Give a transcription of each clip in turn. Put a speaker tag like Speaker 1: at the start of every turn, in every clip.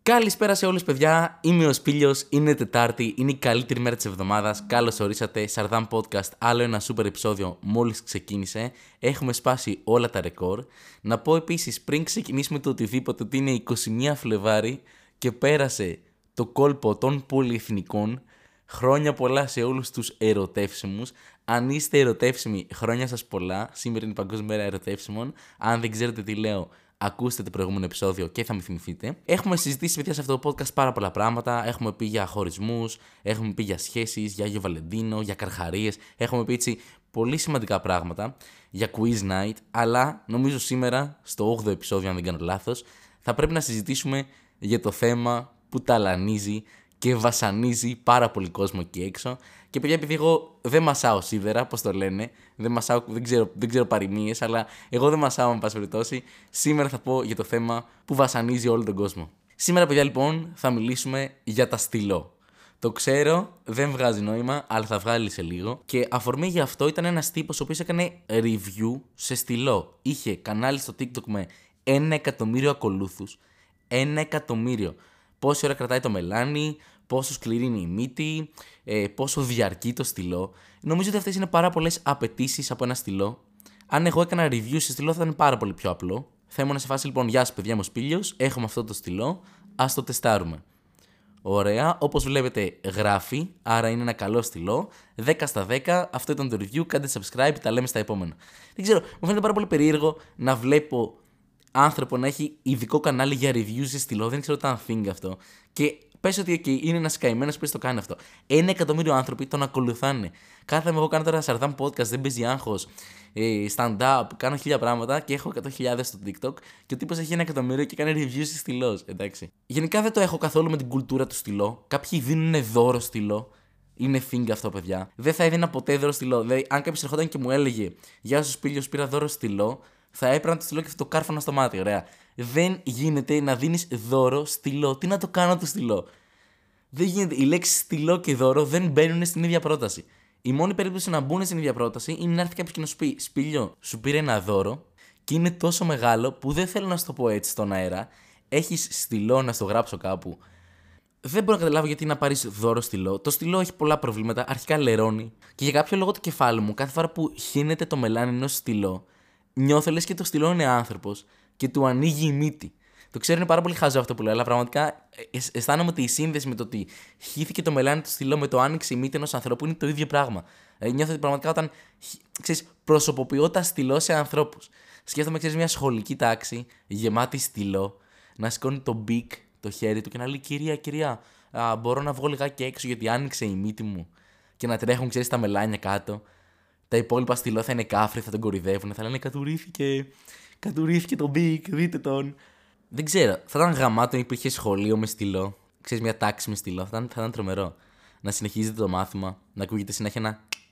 Speaker 1: Καλησπέρα σε όλους, παιδιά. Είμαι ο Σπήλιος, είναι Τετάρτη, είναι η καλύτερη μέρα της εβδομάδας. Καλώς ορίσατε, Σαρδάμ Podcast, άλλο ένα σούπερ επεισόδιο μόλις ξεκίνησε. Έχουμε σπάσει όλα τα ρεκόρ. Να πω επίσης, πριν ξεκινήσουμε το οτιδήποτε, ότι είναι 21 Φλεβάρι και πέρασε το κόλπο των πολυεθνικών. Χρόνια πολλά σε όλους τους ερωτεύσιμους. Αν είστε ερωτεύσιμοι, χρόνια σας πολλά. Σήμερα είναι η Παγκόσμια Μέρα Ερωτεύσιμων. Αν δεν ξέρετε τι λέω, ακούστε το προηγούμενο επεισόδιο και θα με θυμηθείτε. Έχουμε συζητήσει, παιδιά, σε αυτό το podcast πάρα πολλά πράγματα. Έχουμε πει για χωρισμούς, έχουμε πει για σχέσεις, για Άγιο Βαλεντίνο, για καρχαρίες. Έχουμε πει έτσι πολύ σημαντικά πράγματα για quiz night. Αλλά νομίζω σήμερα, στο 8ο επεισόδιο, αν δεν κάνω λάθος, θα πρέπει να συζητήσουμε για το θέμα που ταλανίζει και βασανίζει πάρα πολύ κόσμο εκεί έξω. Και παιδιά, επειδή εγώ δεν μασάω σίδερα, πώς το λένε, δεν ξέρω παροιμίες, αλλά εγώ δεν μασάω, με πάση περιπτώσει, σήμερα θα πω για το θέμα που βασανίζει όλο τον κόσμο. Σήμερα, παιδιά, λοιπόν, θα μιλήσουμε για τα στυλό. Το ξέρω, δεν βγάζει νόημα, αλλά θα βγάλει σε λίγο. Και αφορμή για αυτό ήταν ένας τύπος ο οποίος έκανε review σε στυλό. Είχε κανάλι στο TikTok με 1 εκατομμύριο ακολούθους. 1 εκατομμύριο. Πόση ώρα κρατάει το μελάνι, πόσο σκληρή είναι η μύτη, πόσο διαρκεί το στυλό. Νομίζω ότι αυτές είναι πάρα πολλές απαιτήσεις από ένα στυλό. Αν εγώ έκανα review σε στυλό θα ήταν πάρα πολύ πιο απλό. Θα ήμουν σε φάση, λοιπόν, γεια σας παιδιά, μου Σπήλιος, έχουμε αυτό το στυλό, ας το τεστάρουμε. Ωραία, όπως βλέπετε γράφει, άρα είναι ένα καλό στυλό. 10 στα 10, αυτό ήταν το review, κάντε subscribe, τα λέμε στα επόμενα. Δεν ξέρω, μου φαίνεται πάρα πολύ περίεργο να βλέπω άνθρωπο να έχει ειδικό κανάλι για reviews σε στυλό, δεν ξέρω τι thing αυτό. Και πες ότι είναι ένας καημένος που το κάνει αυτό. 1 εκατομμύριο άνθρωποι τον ακολουθάνε. Κάθαμε εγώ, κάνω τώρα Σαρδάμ Podcast, δεν παίζει άγχος, stand-up, κάνω 1000 πράγματα και έχω 100.000 στο TikTok και ο τύπος έχει 1 εκατομμύριο και κάνει reviews σε στυλός, εντάξει. Γενικά δεν το έχω καθόλου με την κουλτούρα του στυλό. Κάποιοι δίνουν δώρο στυλό. Είναι thing αυτό, παιδιά. Δεν θα έδινα ποτέ δώρο στυλό. Δηλαδή, αν κάποιος ερχόταν και μου έλεγε γεια σου Σπήλιο, πήρα δώρο στυλό, θα έπαιρνα το στυλό και θα το κάρφωνα στο μάτι, ωραία. Δεν γίνεται να δίνεις δώρο στυλό. Τι να το κάνω το στυλό. Δεν γίνεται. Οι λέξεις στυλό και δώρο δεν μπαίνουν στην ίδια πρόταση. Η μόνη περίπτωση να μπουν στην ίδια πρόταση είναι να έρθει κάποιος και να σου πει Σπήλιο, σου πήρε ένα δώρο και είναι τόσο μεγάλο που δεν θέλω να σου το πω έτσι στον αέρα. Έχεις στυλό να στο γράψω κάπου. Δεν μπορώ να καταλάβω γιατί να πάρεις δώρο στυλό. Το στυλό έχει πολλά προβλήματα. Αρχικά λερώνει. Και για κάποιο λόγο το κεφάλι μου, κάθε φορά που χύνεται το μελάνι ενός στυλό, νιώθω λες και το στυλό είναι άνθρωπος και του ανοίγει η μύτη. Το ξέρω, είναι πάρα πολύ χαζό αυτό που λέω, αλλά πραγματικά αισθάνομαι ότι η σύνδεση με το ότι χύθηκε το μελάνι του στυλό με το άνοιξε η μύτη ενός ανθρώπου είναι το ίδιο πράγμα. Νιώθω ότι πραγματικά όταν προσωποποιώ τα στυλό σε ανθρώπους. Σκέφτομαι, μια σχολική τάξη γεμάτη στυλό, να σηκώνει το μπικ, το χέρι του και να λέει κυρία, μπορώ να βγω λιγάκι έξω γιατί άνοιξε η μύτη μου. Και να τρέχουν, τα μελάνια κάτω. Τα υπόλοιπα στυλό θα είναι κάφροι, θα τον κορυδεύουν, θα λένε κατουρίθηκε το μπικ, δείτε τον. Δεν ξέρω, θα ήταν γαμάτο αν υπήρχε σχολείο με στυλό. Ξέρεις, μια τάξη με στυλό, θα ήταν τρομερό. Να συνεχίζετε το μάθημα, να ακούγεται συνέχεια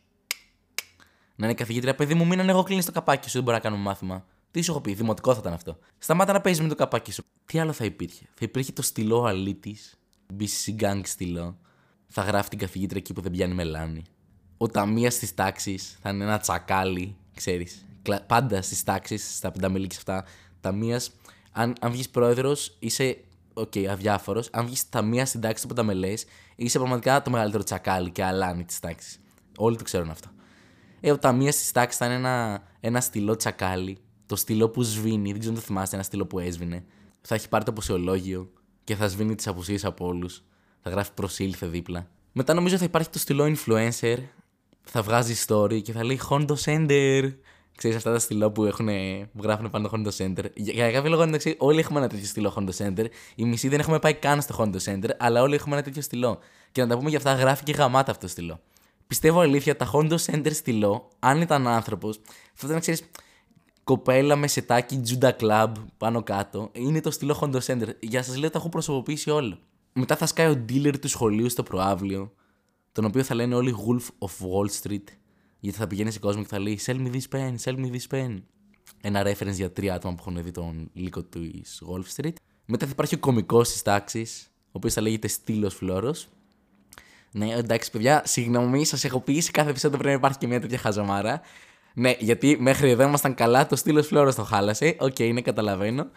Speaker 1: να είναι καθηγήτρια. Παιδί μου, μην ανοίγω το καπάκι σου, δεν μπορώ να κάνουμε μάθημα. Τι σου έχω πει, δημοτικό θα ήταν αυτό. Σταμάτα να παίζει με το καπάκι σου. Τι άλλο θα υπήρχε? Θα υπήρχε το στυλό αλήτης, BC gang στυλό. Θα γράφει την καθηγήτρια εκεί που δεν πιάνει μελάνι. Ο ταμείας της τάξης θα είναι ένα τσακάλι, ξέρεις. Πάντα στις τάξεις, στα πενταμελίκια αυτά, ταμείας, αν βγεις πρόεδρος, είσαι αδιάφορος. Αν βγεις ταμεία στην τάξη του πενταμελές, είσαι πραγματικά το μεγαλύτερο τσακάλι και αλάνι της τάξης. Όλοι το ξέρουν αυτό. Ο ταμείας της τάξης θα είναι ένα στυλό τσακάλι. Το στυλό που σβήνει, δεν ξέρω αν το θυμάστε, ένα στυλό που έσβηνε. Θα έχει πάρει το αποσιολόγιο και θα σβήνει τις απουσίες από όλους. Θα γράφει προσήλθε δίπλα. Μετά νομίζω θα υπάρχει το στυλό influencer. Θα βγάζει story και θα λέει Hondo Center. Ξέρεις αυτά τα στυλό που γράφουν πάνω το Hondo Center. Για κάποιο λόγο, εντάξει, όλοι έχουμε ένα τέτοιο στυλό Hondo Center. Οι μισοί δεν έχουμε πάει καν στο Hondo Center, αλλά όλοι έχουμε ένα τέτοιο στυλό. Και να τα πούμε για αυτά, γράφει και γαμάτα αυτό το στυλό. Πιστεύω αλήθεια, τα Hondo Center στυλό, αν ήταν άνθρωπος, θα ήταν, ξέρεις, κοπέλα με σετάκι Juda Club πάνω κάτω. Είναι το στυλό Hondo Center. Για σας λέω, τα έχω προσωποποιήσει όλο. Μετά θα σκάει ο dealer του σχολείου στο προαύλιο, τον οποίο θα λένε όλοι Wolf of Wall Street, γιατί θα πηγαίνει σε κόσμο και θα λέει Sell me this pen, sell me this pen. Ένα reference για 3 άτομα που έχουν δει τον λύκο του Wall Street. Μετά θα υπάρχει ο κωμικός της τάξης, ο οποίος θα λέγεται Στήλος Φλόρος. Ναι, εντάξει, παιδιά, συγγνώμη, σας έχω πει σε κάθε επεισόδιο πρέπει να υπάρχει και μια τέτοια χαζομάρα. Ναι, γιατί μέχρι εδώ ήμασταν καλά, το Στήλος Φλόρος το χάλασε. Οκ, ναι, καταλαβαίνω.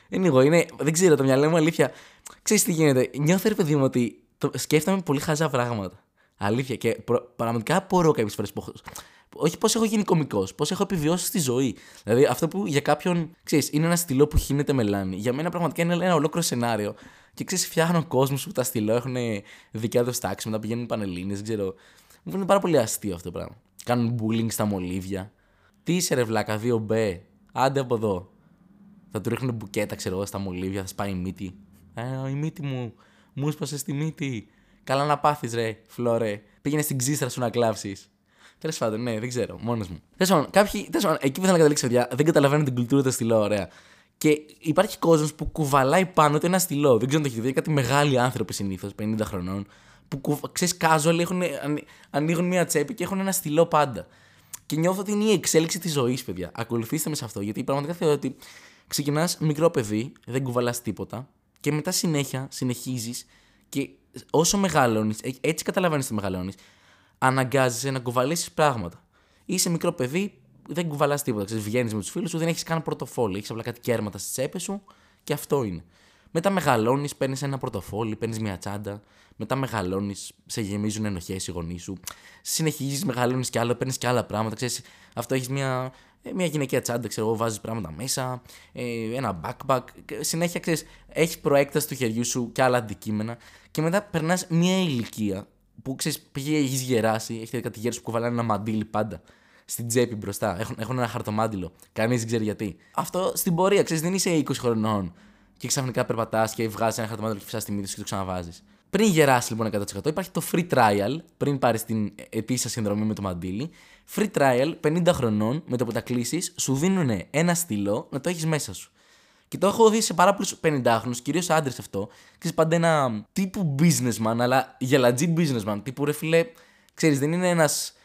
Speaker 1: Anyway, δεν ξέρω, το μυαλό μου αλήθεια. Ξέρεις τι γίνεται. Νιώθω, ρε παιδί μου, ότι σκέφτομαι πολύ χαζά πράγματα. Αλήθεια. Και πραγματικά απορώ κάποιες φορές. Όχι πώς έχω γίνει κωμικός, πώς έχω επιβιώσει στη ζωή. Δηλαδή, αυτό που για κάποιον, ξέρεις, είναι ένα στυλό που χύνεται μελάνι. Για μένα πραγματικά είναι ένα ολόκληρο σενάριο. Και ξέρεις, φτιάχνω κόσμο που τα στυλό έχουν δικιά του τάξη, μετά πηγαίνουν πανελλήνιες, δεν ξέρω. Μου φαίνεται πάρα πολύ αστείο αυτό το πράγμα. Κάνουν bullying στα μολύβια. Τι είσαι, ρε βλάκα, 2B. Άντε από εδώ. Θα του ρίχνουν μπουκέτα, ξέρω εγώ, στα μολύβια, θα σπάει η μύτη. Η μύτη μου έσπασε στη μύτη. Καλά να πάθεις, ρε, φλωρέ. Πήγαινε στην ξύστρα σου να κλάψεις. Τέλος πάντων, ναι, δεν ξέρω, μόνος μου. Τέλος πάντων, εκεί που θέλω να καταλήξω, παιδιά, δεν καταλαβαίνω την κουλτούρα του στυλό, ωραία. Και υπάρχει κόσμος που κουβαλάει πάνω του ένα στυλό. Δεν ξέρω αν το έχετε δει, κάτι μεγάλοι άνθρωποι συνήθως, 50 χρονών, που ξέρεις, casual ανοίγουν μια τσέπη και έχουν ένα στυλό πάντα. Και νιώθω ότι είναι η εξέλιξη της ζωής, παιδιά. Ακολουθήστε με σε αυτό, γιατί πραγματικά θεωρώ ότι ξεκινάς μικρό παιδί, δεν κουβαλάς τίποτα, και μετά συνεχίζεις και όσο μεγαλώνεις, έτσι καταλαβαίνεις ότι μεγαλώνεις, αναγκάζεσαι να κουβαλήσεις πράγματα. Είσαι μικρό παιδί, δεν κουβαλάς τίποτα. Ξέρεις, βγαίνεις με τους φίλους σου, δεν έχεις καν πορτοφόλι. Έχεις απλά κάτι κέρματα στις τσέπες σου και αυτό είναι. Μετά μεγαλώνεις, παίρνεις ένα πορτοφόλι, παίρνεις μια τσάντα. Μετά μεγαλώνεις, σε γεμίζουν ενοχές οι γονείς σου. Συνεχίζεις, μεγαλώνεις κι άλλο, παίρνεις κι άλλα πράγματα. Ξέρεις, αυτό έχεις μια γυναικεία τσάντα, ξέρω εγώ, βάζεις πράγματα μέσα, ένα backpack. Συνέχεια, ξέρεις, έχεις προέκταση του χεριού σου κι άλλα αντικείμενα. Και μετά περνάς μια ηλικία που ξέρεις, έχεις γεράσει, έχετε κάτι γέρους που κουβαλάνε ένα μαντίλι πάντα στην τσέπη μπροστά. Έχουν ένα χαρτομάντιλο. Κανείς δεν ξέρει γιατί. Αυτό στην πορεία, ξέρεις, δεν είσαι 20 χρονών και ξαφνικά περπατάς και βγάζεις ένα χαρτομάντιλο και φυσάς τη μύτη σου και το ξαναβάζεις. Πριν γεράσει λοιπόν 100%, υπάρχει το free trial, πριν πάρεις την ετήσια συνδρομή με το μαντίλι. Free trial 50 χρονών, με το που τα κλείσεις, σου δίνουν ένα στυλό να το έχεις μέσα σου. Και το έχω δει σε πάρα πολλούς 50χρονους, κυρίως άντρες αυτό. Ξέρεις, πάντα ένα τύπου businessman, αλλά γελατζή businessman. Τύπου ρε φίλε, ξέρεις, δεν είναι ένας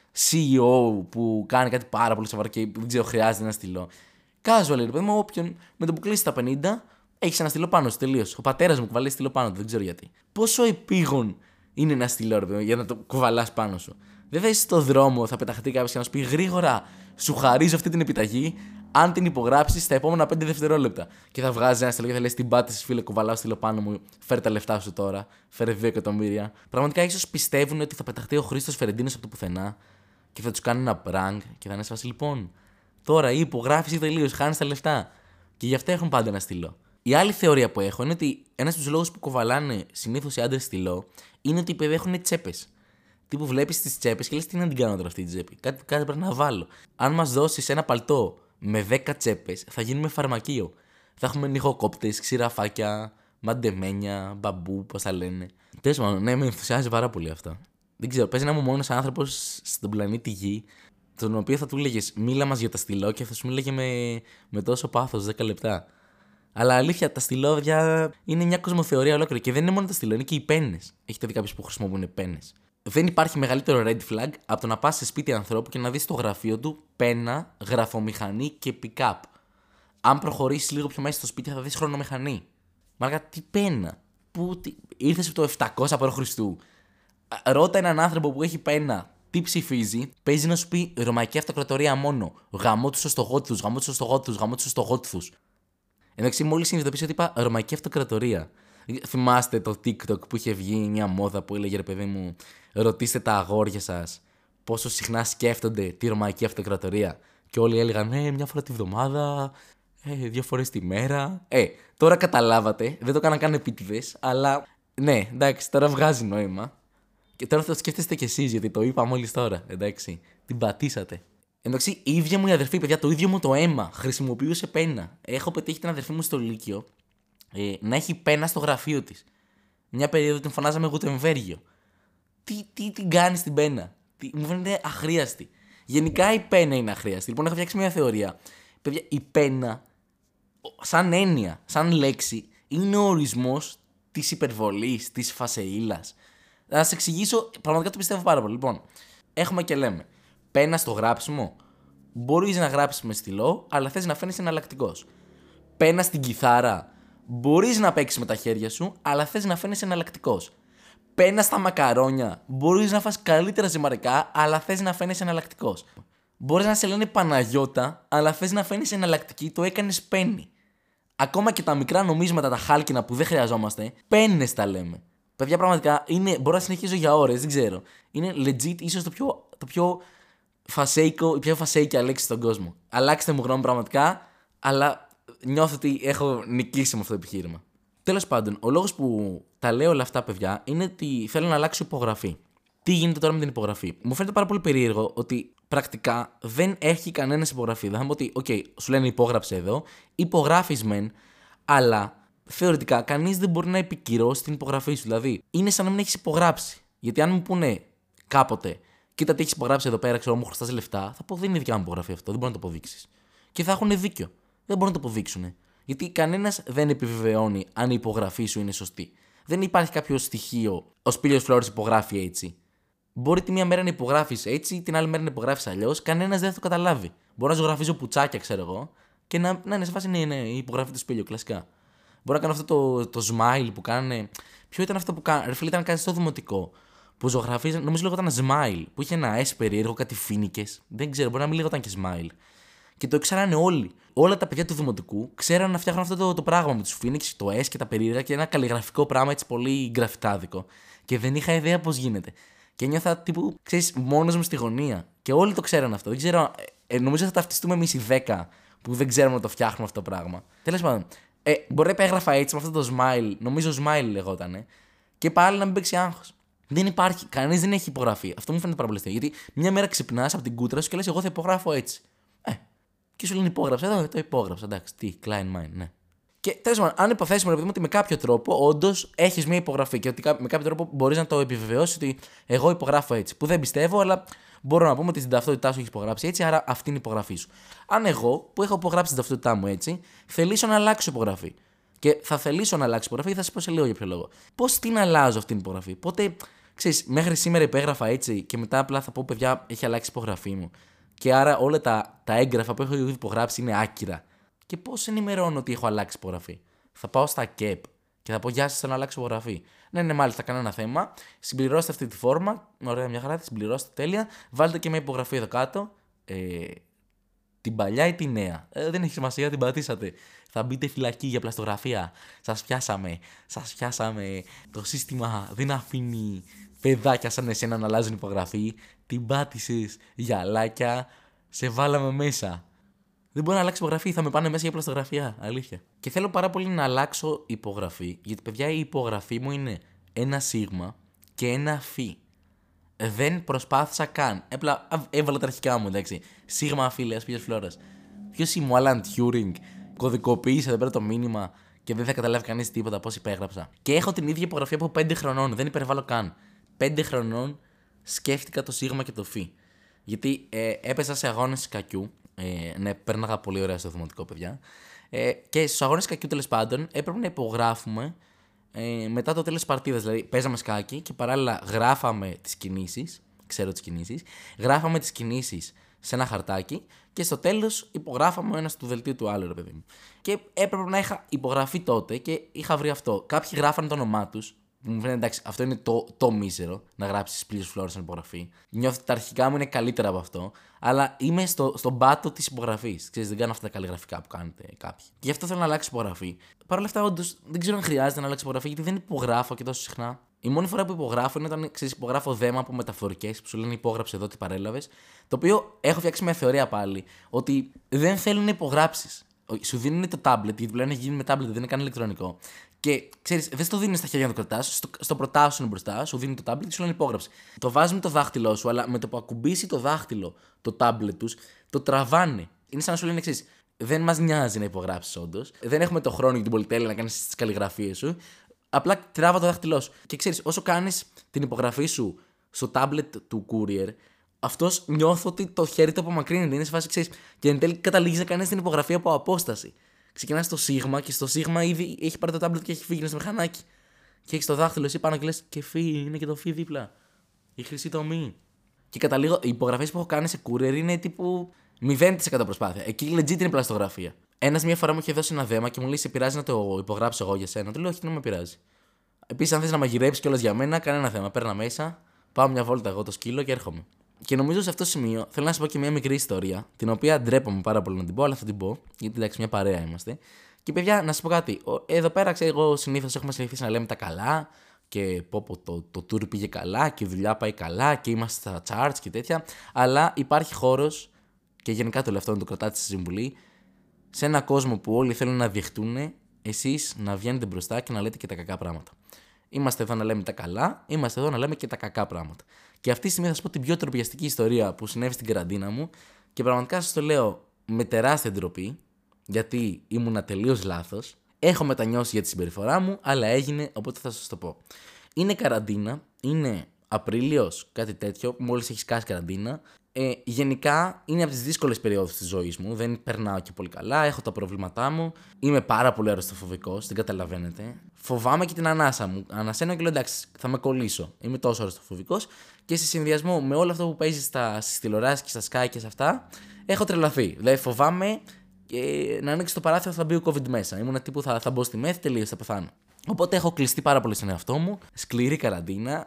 Speaker 1: CEO που κάνει κάτι πάρα πολύ σοβαρό και δεν ξέρω, χρειάζεται ένα στυλό. Casual, ρε παιδί μου, όποιον με το που κλείσει τα 50, έχει ένα στυλό πάνω σου, τελείως. Ο πατέρας μου κουβαλάει στυλό πάνω του, δεν ξέρω γιατί. Πόσο επίγον είναι ένα στυλό, ρε παιδί μου, για να το κουβαλάς πάνω σου. Δεν θα είσαι στο δρόμο, θα πεταχτεί κάποιος και να σου πει γρήγορα, σου χαρίζω αυτή την επιταγή. Αν την υπογράψεις στα επόμενα 5 δευτερόλεπτα. Και θα βγάζει ένα στυλό και θα λες την πάτησες, φίλε, κουβαλάω στυλό πάνω μου, φέρε τα λεφτά σου τώρα, φέρε 2 εκατομμύρια. Πραγματικά ίσως πιστεύουν ότι θα πεταχτεί ο Χρήστος Φερεντίνος από το πουθενά και θα τους κάνουν ένα prank και θα είναι σε φάση λοιπόν. Τώρα η υπογράφηση τελείως, χάνεις τα λεφτά. Και γι' αυτό έχουν πάντα ένα στυλό. Η άλλη θεωρία που έχω είναι ότι ένας από τους λόγους που κουβαλάνε συνήθως οι άντρες στυλό είναι ότι οι παιδοί έχουν τσέπες. Τι που βλέπεις τις τσέπες και λες τι να την κάνω τώρα αυτή την τσέπη. Κάτι πρέπει να βάλω. Αν μας δώσεις ένα παλτό με 10 τσέπες, θα γίνουμε φαρμακείο. Θα έχουμε νυχοκόπτες, ξηραφάκια, μαντεμένια, μπαμπού, πώς τα λένε. Τέλος πάντων, ναι, με ενθουσιάζει πάρα πολύ αυτό. Δεν ξέρω, παίζει να είμαι ο μόνος άνθρωπος στον πλανήτη Γη, τον οποίο θα του έλεγες μίλα μας για τα στυλό και θα σου μίλαγε με τόσο πάθος 10 λεπτά. Αλλά αλήθεια, τα στυλόδια είναι μια κοσμοθεωρία ολόκληρη και δεν είναι μόνο τα στυλό, είναι και οι πένες. Έχετε δει κάποιους που χρησιμοποιούν πένες. Δεν υπάρχει μεγαλύτερο red flag από το να πας σε σπίτι ανθρώπου και να δεις στο γραφείο του πένα, γραφομηχανή και pick-up. Αν προχωρήσεις λίγο πιο μέσα στο σπίτι θα δεις χρονομηχανή. Μάλακα, τι πένα. Ήρθες από το 700 π.Χ. Ρώτα έναν άνθρωπο που έχει πένα, τι ψηφίζει, παίζει να σου πει Ρωμαϊκή Αυτοκρατορία μόνο. Γαμώ τους οστογότθους, γαμώ τους οστογότθους, γαμώ τους οστογότθους. Εντάξει, μόλις συνειδητοποίησα ότι είπα Ρωμαϊκή Αυτοκρατορία. Θυμάστε το TikTok που είχε βγει μια μόδα που έλεγε ρε παιδί μου, ρωτήστε τα αγόρια σας πόσο συχνά σκέφτονται τη Ρωμαϊκή Αυτοκρατορία. Και όλοι έλεγαν μια φορά τη βδομάδα, 2 φορές τη μέρα. Τώρα καταλάβατε, δεν το έκανα καν επίτηδες, αλλά ναι, εντάξει, τώρα βγάζει νόημα. Και τώρα θα το σκέφτεστε κι εσείς, γιατί το είπα μόλις τώρα, εντάξει. Την πατήσατε. Εντάξει, η ίδια μου η αδερφή, παιδιά, το ίδιο μου το αίμα χρησιμοποιούσε πένα. Έχω πετύχει την αδερφή μου στο Λύκειο να έχει πένα στο γραφείο της. Μια περίοδο την φωνάζαμε Γουτεμβέργιο. Τι την κάνει στην πένα. Μου φαίνεται αχρίαστη. Γενικά η πένα είναι αχρίαστη. Λοιπόν, έχω φτιάξει μια θεωρία. Παιδιά, η πένα, σαν έννοια, σαν λέξη, είναι ο ορισμός της υπερβολής, της φασεΐλας. Να σας εξηγήσω, πραγματικά το πιστεύω πάρα πολύ. Λοιπόν, έχουμε και λέμε. Πένα στο γράψιμο. Μπορείς να γράψεις με στυλό, αλλά θες να φαίνεσαι εναλλακτικός. Πένα στην κιθάρα. Μπορείς να παίξεις με τα χέρια σου, αλλά θες να φαίνεσαι εναλλακτικός. Πένα στα μακαρόνια. Μπορείς να φας καλύτερα ζυμαρικά, αλλά θες να φαίνεσαι εναλλακτικός. Μπορείς να σε λένε Παναγιώτα, αλλά θες να φαίνεσαι εναλλακτική, το έκανες πένι. Ακόμα και τα μικρά νομίσματα, τα χάλκινα που δεν χρειαζόμαστε, πέννες τα λέμε. Παιδιά, πραγματικά μπορώ να συνεχίζω για ώρες, δεν ξέρω. Είναι legit ίσως το πιο φασέικο, η πιο φασέικια λέξη στον κόσμο. Αλλάξτε μου γνώμη πραγματικά, αλλά νιώθω ότι έχω νικήσει με αυτό το επιχείρημα. Τέλος πάντων, ο λόγος που τα λέω όλα αυτά, παιδιά, είναι ότι θέλω να αλλάξω υπογραφή. Τι γίνεται τώρα με την υπογραφή? Μου φαίνεται πάρα πολύ περίεργο ότι πρακτικά δεν έχει κανένας υπογραφή. Θα μου πει ότι, σου λένε υπόγραψε εδώ, υπογράφεις μεν, αλλά θεωρητικά κανείς δεν μπορεί να επικυρώσει την υπογραφή σου. Δηλαδή, είναι σαν να μην έχεις υπογράψει. Γιατί αν μου πούνε κάποτε, κοίτα τι έχεις υπογράψει εδώ πέρα, ξέρω μου χρωστάς λεφτά, θα πω δεν είναι δικιά μου υπογραφή αυτό, δεν μπορεί να το αποδείξεις. Και θα έχουν δίκιο. Δεν μπορούν να το αποδείξουν. Γιατί κανένας δεν επιβεβαιώνει αν η υπογραφή σου είναι σωστή. Δεν υπάρχει κάποιο στοιχείο. Ο Σπήλιος Φλόρης υπογράφει έτσι. Μπορεί τη μία μέρα να υπογράφεις έτσι, την άλλη μέρα να υπογράφεις αλλιώς, κανένας δεν θα το καταλάβει. Μπορώ να ζωγραφίζω πουτσάκια, ξέρω εγώ, και να είναι σε φάση ναι, η υπογραφή του Σπήλιου, κλασικά. Μπορώ να κάνω αυτό το smile που κάνανε. Ποιο ήταν αυτό που κάνανε? Ρε φίλε, ήταν κάτι στο δημοτικό. Που ζωγραφίζαν, νομίζω λεγόταν smile, που είχε ένα S περίεργο, κάτι φοίνικες. Δεν ξέρω, μπορεί να μην λεγόταν και smile. Και το ήξεραν όλοι. Όλα τα παιδιά του δημοτικού ξέραν να φτιάχνουν αυτό το πράγμα με τους φοίνικες, το S και τα περίεργα και ένα καλλιγραφικό πράγμα έτσι πολύ γραφιτάδικο. Και δεν είχα ιδέα πώς γίνεται. Και νιώθα τύπου, ξέρεις, μόνος μου στη γωνία. Και όλοι το ξέραν αυτό. Δεν ξέρω, νομίζω θα ταυτιστούμε εμείς οι 10 που δεν ξέρουμε να το φτιάχνουμε αυτό το πράγμα. Τέλος πάντων, μπορεί να υπέγραφα έτσι με αυτό το smile, νομίζω smile λεγότανε, και πάλι να μην παίξει άγχος. Δεν υπάρχει, κανείς δεν έχει υπογραφεί. Αυτό μου φαίνεται πάρα πολύ αστείο. Γιατί μια μέρα ξυπνάς από την κούτρα σου και λες: εγώ θα υπογράφω έτσι. Και σου λένε υπόγραψε. Εδώ το υπόγραψα. Εντάξει, τι, Klein Mine, ναι. Και τέλος πάντων, αν υποθέσουμε ότι με κάποιο τρόπο όντως έχεις μια υπογραφή και ότι με κάποιο τρόπο μπορείς να το επιβεβαιώσεις ότι εγώ υπογράφω έτσι. Που δεν πιστεύω, αλλά μπορώ να πούμε ότι στην ταυτότητά σου έχεις υπογράψει έτσι, άρα αυτή είναι η υπογραφή σου. Αν εγώ, που έχω υπογράψει την ταυτότητά μου έτσι, θελήσω να αλλάξω υπογραφή. Και θα θελήσω να αλλάξω υπογραφή, θα σας πω σε λίγο για ποιο λόγο. Πώς την αλλάζω αυτή την υπογραφή? Πότε, ξέρεις, μέχρι σήμερα υπέγραφα έτσι και μετά απλά θα πω: παιδιά, έχει αλλάξει η υπογραφή μου. Και άρα όλα τα έγγραφα που έχω ήδη υπογράψει είναι άκυρα. Και πώς ενημερώνω ότι έχω αλλάξει υπογραφή? Θα πάω στα ΚΕΠ και θα πω: γεια σας, θέλω να αλλάξω υπογραφή. Ναι, μάλιστα, κανένα θέμα. Συμπληρώστε αυτή τη φόρμα. Ωραία, μια χαρά, τη συμπληρώστε, τέλεια. Βάλτε και μια υπογραφή εδώ κάτω. Την παλιά ή τη νέα? Δεν έχει σημασία, την πατήσατε. Θα μπείτε φυλακή για πλαστογραφία. Σας πιάσαμε. Το σύστημα δεν αφήνει παιδάκια σαν εσένα να αλλάζουν υπογραφή. Την πάτησες, γυαλάκια. Σε βάλαμε μέσα. Δεν μπορεί να αλλάξει υπογραφή, θα με πάνε μέσα για πλαστογραφία. Αλήθεια. Και θέλω πάρα πολύ να αλλάξω υπογραφή, γιατί παιδιά η υπογραφή μου είναι ένα σίγμα και ένα φι. Δεν προσπάθησα καν. Απλά έβαλα τα αρχικά μου, εντάξει. Σίγμα φίλε, Σπήλιος Φλόρας. Ποιος είμαι, ο Άλαν Τιούρινγκ? Κωδικοποίησε εδώ πέρα το μήνυμα και δεν θα καταλάβει κανείς τίποτα πώς υπέγραψα. Και έχω την ίδια υπογραφή από 5 χρονών, δεν υπερβάλλω καν. 5 χρονών σκέφτηκα το σίγμα και το φι. Γιατί έπαιζα σε αγώνες κακιού. Ναι, πέρναγα πολύ ωραία στο δημοτικό, παιδιά. Και στους αγώνες κακιού, τέλος πάντων, έπρεπε να υπογράφουμε μετά το τέλος της παρτίδας. Δηλαδή, παίζαμε σκάκι και παράλληλα γράφαμε τις κινήσεις. Ξέρω τις κινήσεις. Γράφαμε τις κινήσεις σε ένα χαρτάκι και στο τέλος υπογράφαμε ο ένας του δελτίου του άλλου, ρε παιδί μου. Και έπρεπε να είχα υπογραφεί τότε και είχα βρει αυτό. Κάποιοι γράφανε το όνομά τους. Μου φαίνεται εντάξει, αυτό είναι το μίζερο, να γράψει Σπήλιος Φλόρας στην υπογραφή. Νιώθω ότι τα αρχικά μου είναι καλύτερα από αυτό, αλλά είμαι στον πάτο της υπογραφής. Ξέρεις, δεν κάνω αυτά τα καλλιγραφικά που κάνετε κάποιοι. Και γι' αυτό θέλω να αλλάξω υπογραφή. Παρ' όλα αυτά, όντως δεν ξέρω αν χρειάζεται να αλλάξω υπογραφή, γιατί δεν υπογράφω και τόσο συχνά. Η μόνη φορά που υπογράφω είναι όταν υπογράφω δέμα από μεταφορικές που σου λένε υπόγραψε εδώ, τι παρέλαβες. Το οποίο έχω φτιάξει μια θεωρία πάλι, ότι δεν θέλουν να υπογράψεις. Σου δίνουν το tablet, γιατί πλέον έχει γίνει με tablet, δεν είναι καν ηλεκτρονικό. Και ξέρεις, δεν στο δίνουν στα χέρια να το κρατάς, στο προτάσουν μπροστά, σου δίνει το tablet και σου λένε υπόγραψε. Το βάζουν με το δάχτυλό σου, αλλά με το που ακουμπήσει το δάχτυλο το tablet τους, το τραβάνε. Είναι σαν να σου λένε εξής: δεν μας νοιάζει να υπογράψεις όντως, δεν έχουμε το χρόνο και την πολυτέλεια να κάνεις τις καλλιγραφίες σου. Απλά τράβα το δάχτυλό σου. Και ξέρεις, όσο κάνεις την υπογραφή σου στο tablet του courier, αυτός νιώθω ότι το χέρι του απομακρύνεται. Είναι σε φάση, ξέρεις, και εν τέλει καταλήγεις να κάνεις την υπογραφή από απόσταση. Ξεκινάς στο σίγμα και στο σίγμα ήδη έχει πάρει το tablet και έχει φύγει στο μηχανάκι. Και έχεις το δάχτυλο εσύ πάνω και λες και φύ, είναι και το φύ δίπλα. Η χρυσή τομή. Και καταλήγω, οι υπογραφές που έχω κάνει σε courier είναι τύπου 0% προσπάθεια. Εκεί legit είναι πλαστογραφία. Ένας μια φορά μου είχε δώσει ένα δέμα και μου λέει: σε πειράζει να το υπογράψω εγώ για σένα? Του λέω: όχι, δεν με πειράζει. Επίσης, αν θες να μαγειρέψεις κιόλας για μένα, κανένα θέμα. Παίρνα μέσα, πάω μια βόλτα εγώ το σκύλο και έρχομαι. Και νομίζω σε αυτό το σημείο θέλω να σας πω και μια μικρή ιστορία, την οποία ντρέπομαι πάρα πολύ να την πω, αλλά θα την πω, γιατί εντάξει, μια παρέα είμαστε. Και παιδιά, να σας πω κάτι. Εδώ πέρα, ξέρω εγώ, συνήθως έχουμε συνηθίσει να λέμε τα καλά και το tour πήγε καλά και η δουλειά πάει καλά και είμαστε στα charts και τέτοια. Αλλά υπάρχει χώρος, και γενικά το λέω αυτό να το κρατάτε στη συμβουλή, σε ένα κόσμο που όλοι θέλουν να διεχτούν, εσείς να βγαίνετε μπροστά και να λέτε και τα κακά πράγματα. Είμαστε εδώ να λέμε τα καλά, είμαστε εδώ να λέμε και τα κακά πράγματα. Και αυτή τη στιγμή θα σας πω την πιο τροπιαστική ιστορία που συνέβη στην καραντίνα μου και πραγματικά σας το λέω με τεράστια ντροπή, γιατί ήμουνα τελείως λάθος. Έχω μετανιώσει για τη συμπεριφορά μου, αλλά έγινε, οπότε θα σας το πω. Είναι καραντίνα, είναι Απρίλιος, κάτι τέτοιο, μόλις έχει σκάσει καραντίνα. Γενικά είναι από τις δύσκολες περιόδους της ζωής μου. Δεν περνάω και πολύ καλά, έχω τα προβλήματά μου. Είμαι πάρα πολύ αρρωστοφοβικός, δεν καταλαβαίνετε. Φοβάμαι και την ανάσα μου. Ανασένω και λέω εντάξει, θα με κολλήσω. Είμαι τόσο αρρωστοφοβικός. Και σε συνδυασμό με όλο αυτό που παίζει στις τηλεοράσεις και στα Sky και σε αυτά, έχω τρελαθεί. Δηλαδή φοβάμαι να ανοίξει το παράθυρο θα μπει ο COVID μέσα. Ήμουν τύπου θα μπω στη μέθη, τελείως θα πεθάνω. Οπότε έχω κλειστεί πάρα πολύ στον εαυτό μου. Σκληρή καραντίνα.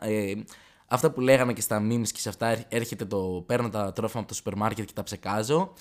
Speaker 1: Αυτά που λέγανε και στα memes και σε αυτά, παίρνω τα τρόφιμα από το σούπερ μάρκετ και τα ψεκάζω.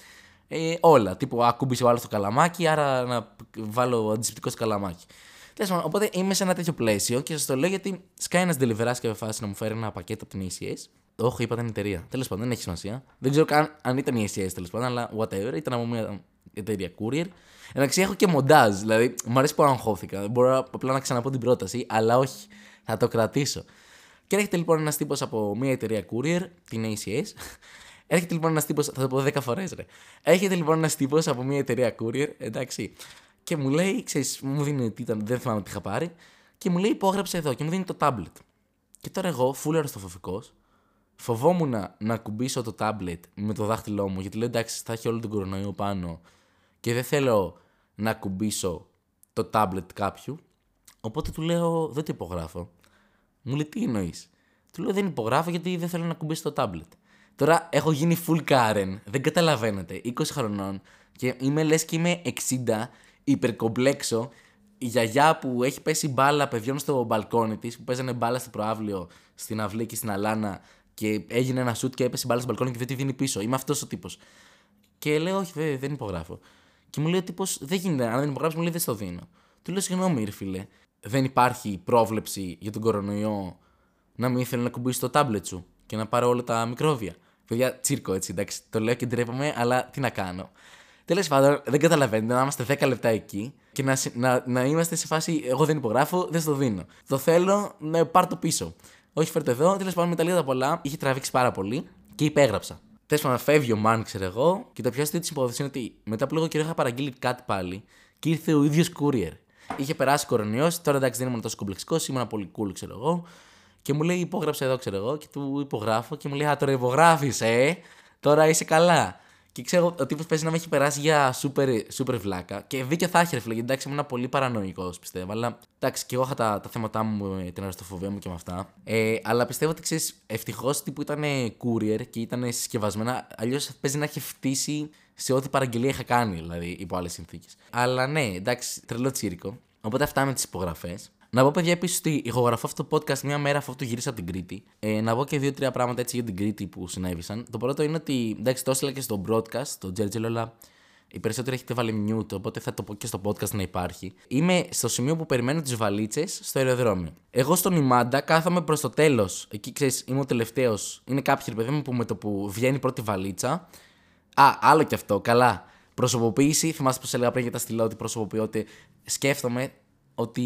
Speaker 1: Όλα. Τύπου ακούμπησε ο άλλος το καλαμάκι, άρα να βάλω αντισηπτικό στο καλαμάκι. Οπότε είμαι σε ένα τέτοιο πλαίσιο και σας το λέω γιατί σκάει ένας deliverás και φάση να μου φέρει ένα πακέτο από την ACS. Όχι, είπα την εταιρεία. Τέλος πάντων, δεν έχει σημασία. Δεν ξέρω καν αν ήταν η ACS τέλος πάντων, αλλά whatever. Ήταν από μια εταιρεία courier. Εντάξει, έχω και μοντάζ. Δηλαδή, μου αρέσει που αγχώθηκα. Μπορώ απλά να ξαναπώ την πρόταση, αλλά όχι. Θα το κρατήσω. Και έρχεται λοιπόν ένας τύπος από μια εταιρεία courier, την ACS. Έρχεται λοιπόν ένας τύπος, θα το πω 10 φορές ρε. Έρχεται λοιπόν ένας τύπος από μια εταιρεία courier, εντάξει. Και μου λέει, ξέρεις, μου δίνει τι ήταν, δεν θυμάμαι τι είχα πάρει. Και μου λέει υπόγραψε εδώ και μου δίνει το tablet. Και τώρα εγώ, full αρρωστοφοβικός, φοβόμουν να κουμπίσω το tablet με το δάχτυλό μου, γιατί λέω εντάξει, θα έχει όλο τον κορονοϊό πάνω και δεν θέλω να κουμπίσω το tablet κάποιου. Οπότε του λέω, δεν το υπογράφω. Μου λέει, τι εννοείς? Του λέω, δεν υπογράφω γιατί δεν θέλω να κουμπίσω το tablet. Τώρα έχω γίνει full Karen, δεν καταλαβαίνετε, 20 χρονών και είμαι λες και είμαι 60, υπερκομπλέξω. Η γιαγιά που έχει πέσει μπάλα παιδιών στο μπαλκόνι της, που παίζανε μπάλα στο προαύλιο, στην αυλή και στην αλάνα και έγινε ένα σουτ και έπεσε μπάλα στο μπαλκόνι και δεν τη δίνει πίσω. Είμαι αυτός ο τύπος. Και λέω, όχι, δεν υπογράφω. Και μου λέει ο τύπος, δεν γίνεται, αν δεν υπογράψει, μου λέει, δεν στο δίνω. Του λέω, συγγνώμη, ρε φίλε, δεν υπάρχει πρόβλεψη για τον κορονοϊό να μην ήθελε να κουμπίσει το τάμπλετ σου και να πάρω όλα τα μικρόβια? Παιδιά, τσίρκο έτσι, εντάξει, το λέω και ντρέπομαι, αλλά τι να κάνω. Τέλος πάντων, δεν καταλαβαίνετε να είμαστε 10 λεπτά εκεί και να είμαστε σε φάση, εγώ δεν υπογράφω, δεν στο δίνω. Το θέλω, να πάρω το πίσω. Όχι, φέρτε εδώ. Τέλος πάντων, με τα λίγα πολλά, είχε τραβήξει πάρα πολύ και υπέγραψα. Τέλος πάντων, φεύγει ο Μαν, ξέρω εγώ, και το πιο αστείο της υπόθεσης είναι ότι μετά από λίγο καιρό είχα παραγγείλει κάτι πάλι και ήρθε ο ίδιος courier. Είχε περάσει κορονοϊός, τώρα εντάξει δεν ήμουν τόσο κομπλεξικός, ήμουν πολύ cool, ξέρω εγώ. Και μου λέει υπόγραψε εδώ, ξέρω εγώ, και του υπογράφω και μου λέει, α, τώρα υπογράφεις, τώρα είσαι καλά. Και ξέρω, ο τύπος παίζει να με έχει περάσει για super βλάκα. Και δίκαια θα έχει, ρε φίλε, γιατί εντάξει ήμουν πολύ παρανοϊκός, πιστεύω. Αλλά εντάξει, και εγώ είχα τα θέματα μου με την αριστοφοβία μου και με αυτά. Αλλά πιστεύω ότι ξέρεις, ευτυχώς τύπου ήταν courier και ήταν συσκευασμένα. Αλλιώς παίζει να έχει φτύσει σε ό,τι παραγγελία είχα κάνει, δηλαδή υπό άλλες συνθήκες. Αλλά ναι, εντάξει, τρελό τσίρικο. Οπότε αυτά με τις υπογραφές. Να πω, παιδιά, επίσης ότι ηχογραφώ αυτό το podcast μια μέρα αφού το γύρισα από την Κρήτη. Να πω και 2-3 πράγματα έτσι για την Κρήτη που συνέβησαν. Το πρώτο είναι ότι, εντάξει, το έστειλα και στο broadcast, στο Τζέρτζελ, αλλά οι περισσότεροι έχετε βάλει mute, οπότε θα το πω και στο podcast να υπάρχει. Είμαι στο σημείο που περιμένω τις βαλίτσες στο αεροδρόμιο. Εγώ στον Ιμάντα κάθομαι προς το τέλος. Εκεί ξέρεις, είμαι ο τελευταίος. Είναι κάποιοι ρε παιδί μου που με το που βγαίνει η πρώτη βαλίτσα. Α, άλλο κι αυτό, καλά. Προσωποποίηση, θυμάστε πως έλεγα πριν για τα στυλά ότι προσωποποιώ, ότι σκέφτομαι ότι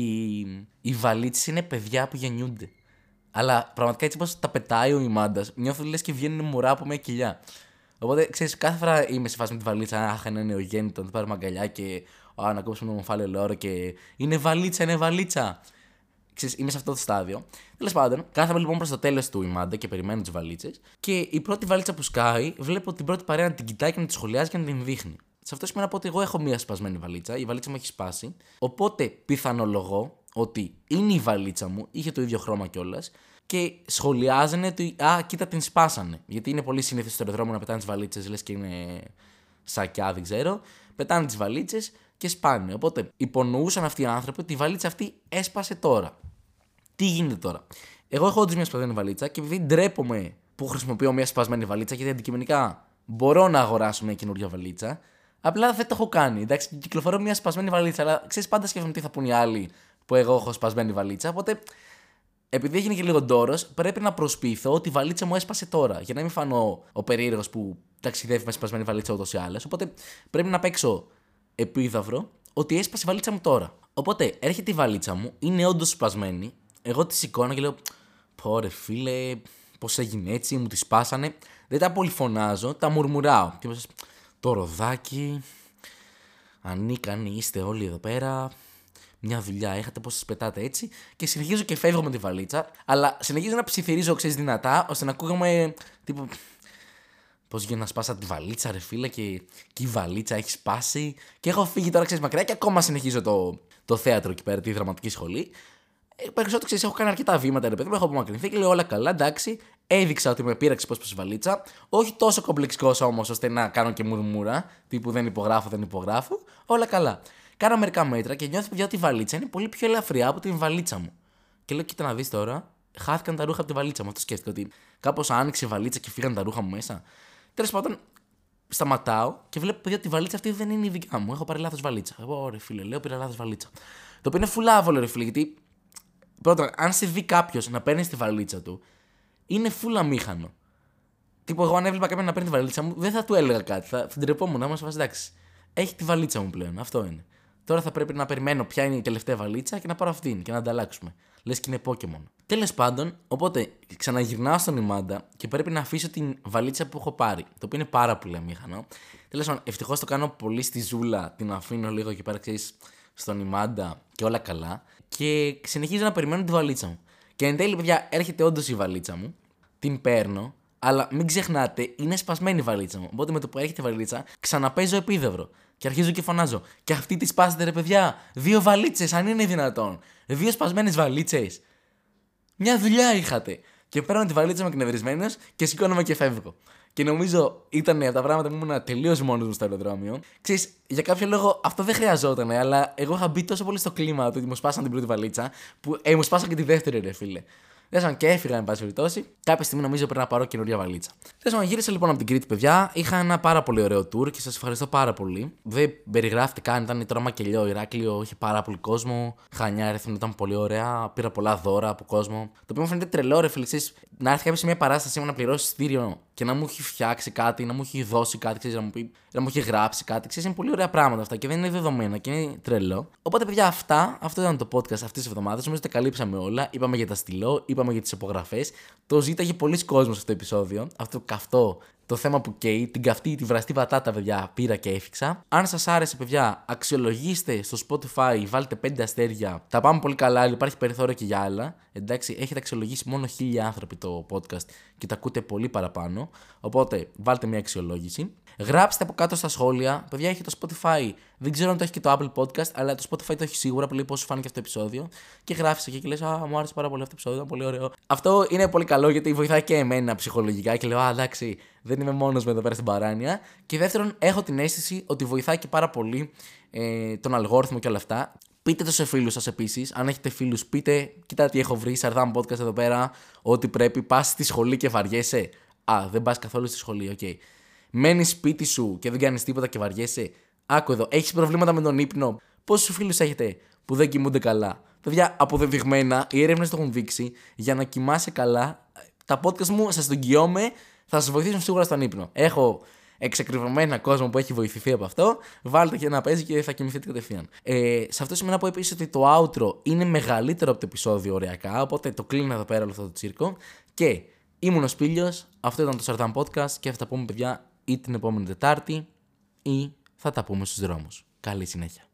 Speaker 1: οι βαλίτσες είναι παιδιά που γεννιούνται. Αλλά πραγματικά έτσι πως τα πετάει ο Ιμάντας, νιώθω λες και βγαίνουν μωρά από μια κοιλιά. Οπότε ξέρεις, κάθε φορά είμαι σε φάση με τη βαλίτσα. Αχ, ένα νεογέννητο, να το πάρουμε αγκαλιά και να κόψουμε το μοφάλαιο λόρο και. Είναι βαλίτσα, είναι βαλίτσα. Ξέρεις, είμαι σε αυτό το στάδιο. Τέλος πάντων, κάθαμε λοιπόν προς το τέλος του Ιμάντα και περιμένω τις βαλίτσες. Και η πρώτη βαλίτσα που σκάει, βλέπω την πρώτη παρέα να την κοιτάει και να τη σχολιάζει και να την δείχνει. Σε αυτό σημαίνει να πω ότι εγώ έχω μία σπασμένη βαλίτσα, η βαλίτσα μου έχει σπάσει. Οπότε πιθανολογώ ότι είναι η βαλίτσα μου, είχε το ίδιο χρώμα κιόλας. Και σχολιάζανε ότι, κοίτα την σπάσανε. Γιατί είναι πολύ συνήθες στο αεροδρόμιο να πετάνε τις βαλίτσες, λες και είναι σακιά, δεν ξέρω. Πετάνε τις βαλίτσες και σπάνε. Οπότε υπονοούσαν αυτοί οι άνθρωποι ότι η βαλίτσα αυτή έσπασε τώρα. Τι γίνεται τώρα? Εγώ έχω όντως μια σπασμένη βαλίτσα και επειδή ντρέπομαι που χρησιμοποιώ μια σπασμένη βαλίτσα, γιατί αντικειμενικά μπορώ να αγοράσω μια καινούργια βαλίτσα, Απλά δεν το έχω κάνει. Εντάξει, κυκλοφορώ μια σπασμένη βαλίτσα, αλλά ξέρεις, πάντα σκέφτομαι τι θα πούν οι άλλοι που εγώ έχω σπασμένη βαλίτσα. Οπότε, επειδή έγινε και λίγο ντόρος, πρέπει να προσποιηθώ ότι η βαλίτσα μου έσπασε τώρα. Για να μην φανώ ο περίεργος που ταξιδεύει με σπασμένη βαλίτσα ούτως ή άλλως. Οπότε, πρέπει να παίξω επίδαυρο ότι έσπασε η βαλίτσα μου τώρα. Οπότε, έρχεται η βαλίτσα μου, είναι όντως σπασμένη. Εγώ τη σηκώνω και λέω: Πω ρε φίλε, πώς έγινε έτσι, μου τη σπάσανε. Δεν τα πολυφωνάζω, τα μουρμουράω. Το ροδάκι. Ανίκανοι είστε όλοι εδώ πέρα. Μια δουλειά είχατε, πώς σας πετάτε έτσι. Και συνεχίζω και φεύγω με τη βαλίτσα. Αλλά συνεχίζω να ψιθυρίζω, ξέρεις, δυνατά, ώστε να ακούγαμε τύπου. Πώς για να σπάσα τη βαλίτσα, ρε φίλε, και η βαλίτσα έχει σπάσει. Και έχω φύγει τώρα, ξέρεις, μακριά και ακόμα συνεχίζω το θέατρο εκεί πέρα, τη δραματική σχολή. Περισσότερο, ξέρεις, έχω κάνει αρκετά βήματα, ρε παιδί μου, έχω απομακρυνθεί και λέω όλα καλά, εντάξει. Έδειξα ότι με πείραξε πώς η βαλίτσα. Όχι τόσο κομπλεξικός όμως, ώστε να κάνω και μουρμούρα. Τύπου δεν υπογράφω. Όλα καλά. Κάνα μερικά μέτρα και νιώθω πια ότι η βαλίτσα είναι πολύ πιο ελαφριά από την βαλίτσα μου. Και λέω: Κοίτα να δεις τώρα, χάθηκαν τα ρούχα από τη βαλίτσα μου. Αυτό σκέφτηκα, ότι κάπως άνοιξε η βαλίτσα και φύγαν τα ρούχα μου μέσα. Τέλος πάντων, σταματάω και βλέπω παιδιά ότι η βαλίτσα αυτή δεν είναι η δικιά μου. Έχω πάρει λάθος βαλίτσα. Εγώ, ρε φίλε, λέω: Πήρα λάθος βαλίτσα. Το οποίο είναι φουλάβολο, ρε φίλε, γιατί πρώτον, αν σε δει κάποιος να παίρνει τη βαλίτσα του, είναι φούλα μήχανο. Τύπου, εγώ αν έβλεπα κάποιον να παίρνει τη βαλίτσα μου, δεν θα του έλεγα κάτι. Θα ντρεπόμουν να είμαστε εντάξει. Έχει τη βαλίτσα μου πλέον. Αυτό είναι. Τώρα θα πρέπει να περιμένω ποια είναι η τελευταία βαλίτσα και να πάρω αυτήν και να ανταλλάξουμε. Λες και είναι Pokémon. Τέλος πάντων, οπότε ξαναγυρνάω στον Ιμάντα και πρέπει να αφήσω την βαλίτσα που έχω πάρει. Το οποίο είναι πάρα πολύ αμήχανο. Τέλος πάντων, ευτυχώς το κάνω πολύ στη ζούλα. Την αφήνω λίγο εκεί πέρα, ξέρεις, στον Ιμάντα και όλα καλά. Και συνεχίζω να περιμένω τη βαλίτσα μου. Και εν τέλει, παιδιά, έρχεται όντως η βαλίτσα μου. Την παίρνω. Αλλά μην ξεχνάτε, είναι σπασμένη η βαλίτσα μου. Οπότε με το που έρχεται η βαλίτσα, ξαναπαίζω επίδαυρο. Και αρχίζω και φωνάζω. Και αυτή τη σπάσετε, ρε παιδιά. 2 βαλίτσες, αν είναι δυνατόν. 2 σπασμένες βαλίτσες. Μια δουλειά είχατε. Και παίρνω τη βαλίτσα μου εκνευρισμένος και σηκώνομαι και φεύγω. Και νομίζω ήταν από τα πράγματα που ήμουν τελείως μόνος μου στο αεροδρόμιο. Ξέρεις, για κάποιο λόγο αυτό δεν χρειαζόταν, αλλά εγώ είχα μπει τόσο πολύ στο κλίμα του ότι μου σπάσαν την πρώτη βαλίτσα, που μου σπάσαν και τη δεύτερη, ρε φίλε. Δέσαν και έφυγα, εν πάση περιπτώσει. Κάποια στιγμή νομίζω πρέπει να πάρω καινούργια βαλίτσα. Δέσαν, γύρισα λοιπόν από την Κρήτη, παιδιά. Είχα ένα πάρα πολύ ωραίο tour και σας ευχαριστώ πάρα πολύ. Δεν περιγράφεται καν, ήταν τώρα Μακελιό, Ηράκλειο, είχε πάρα πολύ κόσμο. Χανιά, Ερυθρό, ήταν πολύ ωραία. Πήρα πολλά δώρα από κόσμο. Το οποίο μου φαίνεται τρελό, ρε φίλε. Να έρθει κάποιο σε μια παράσταση μου να πληρώσει εισιτήριο και να μου έχει φτιάξει κάτι, να μου έχει δώσει κάτι, ξέρεις, να μου έχει γράψει κάτι. Ξέρεις, είναι πολύ ωραία πράγματα αυτά και δεν είναι δεδομένα και είναι τρελό. Οπότε, παιδιά, αυτό ήταν το podcast αυτή τη εβδομάδα. Νομίζω ότι τα καλύψαμε όλα. Είπαμε για τα στυλό, είπαμε για τις υπογραφές. Το ζήταγε πολλοί κόσμος αυτό το επεισόδιο. Αυτό το καυτό, το θέμα που καίει, την καυτή, τη βραστή πατάτα, παιδιά, πήρα και έφυξα. Αν σας άρεσε, παιδιά, αξιολογήστε στο Spotify, βάλτε 5 αστέρια. Τα πάμε πολύ καλά, υπάρχει περιθώριο και για άλλα. Εντάξει, έχετε αξιολογήσει μόνο 1000 άνθρωποι το podcast και τα ακούτε πολύ παραπάνω. Οπότε, βάλτε μια αξιολόγηση. Γράψτε από κάτω στα σχόλια. Παιδιά, έχει το Spotify. Δεν ξέρω αν το έχει και το Apple Podcast, αλλά το Spotify το έχει σίγουρα. Που λέει πώς σου φάνηκε αυτό το επεισόδιο. Και γράφεις εκεί και λες: Α, μου άρεσε πάρα πολύ αυτό το επεισόδιο, ήταν πολύ ωραίο. Αυτό είναι πολύ καλό γιατί βοηθάει και εμένα ψυχολογικά. Και λέω: Α, εντάξει, δεν είμαι μόνος με εδώ πέρα στην παράνοια. Και δεύτερον, έχω την αίσθηση ότι βοηθάει και πάρα πολύ τον αλγόριθμο και όλα αυτά. Πείτε το σε φίλους σας επίσης. Αν έχετε φίλους, πείτε: Κοίτα τι έχω βρει. Σαρδάμ podcast εδώ πέρα. Ότι πρέπει, πας στη σχολή και βαριέσαι. Α, δεν πας καθόλου στη σχολή, οκ. Okay. Μένεις σπίτι σου και δεν κάνεις τίποτα και βαριέσαι. Άκου εδώ, έχεις προβλήματα με τον ύπνο. Πόσους φίλους έχετε που δεν κοιμούνται καλά? Παιδιά, αποδεδειγμένα, οι έρευνες το έχουν δείξει. Για να κοιμάσαι καλά, τα podcast μου, σας τον κοιόμαι, θα σας βοηθήσουν σίγουρα στον ύπνο. Έχω εξεκριβωμένα κόσμο που έχει βοηθηθεί από αυτό. Βάλτε και ένα παίζει και θα κοιμηθείτε κατευθείαν. Σε αυτό σημαίνει να πω επίσης ότι το outro είναι μεγαλύτερο από το επεισόδιο ωριακά. Οπότε το κλείνω εδώ πέρα όλο αυτό το τσίρκο. Και ήμουν ο Σπήλιος, αυτό ήταν το Sardam Podcast και θα τα πούμε, παιδιά, ή την επόμενη Τετάρτη ή θα τα πούμε στους δρόμους. Καλή συνέχεια.